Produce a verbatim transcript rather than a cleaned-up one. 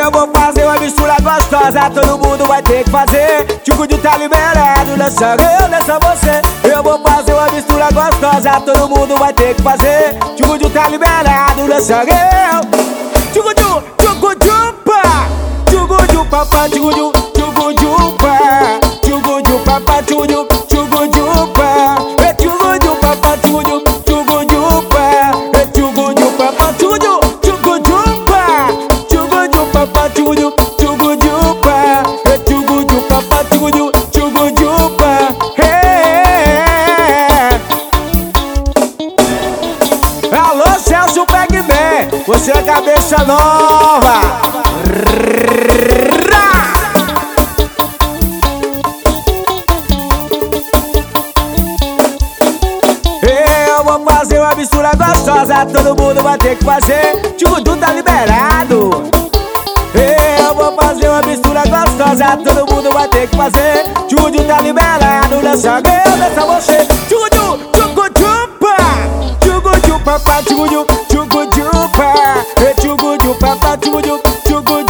Eu vou fazer uma mistura gostosa, todo mundo vai ter que fazer. Tchucudu tá liberado, dança eu, dança você. Eu vou fazer uma mistura gostosa, todo mundo vai ter que fazer. Tchucudu tá liberado, dança eu. Tchucudu, tchucudu, pá. Tchucudu, papá, tchucudu, tchucudu, pá. Tchucudu, papá, tchucudu, tchucudu, pá. É tchucudu, papá, tchucudu, tchucudu, pá. É tchucudu, papá, tchucudu, tchucudu, pá. Tchucudu, papá, tchucudu, tchucudu, pá. É tchucudu, papá, tchucudu, tchucudu, pá. Alô, Celso Pac-Man, você é cabeça nova. Eu vou fazer uma mistura gostosa, todo mundo vai ter que fazer. Tchucudu tá liberado. Eu vou fazer uma mistura gostosa, todo mundo vai ter que fazer. Tchucudu tá liberado, dança eu, dança você. Tchucudu, tchucudu, pá. Tchucudu, papá, tchucudu, tchucudu, pá. Tchucudu, papá, tchucudu, tchucudu.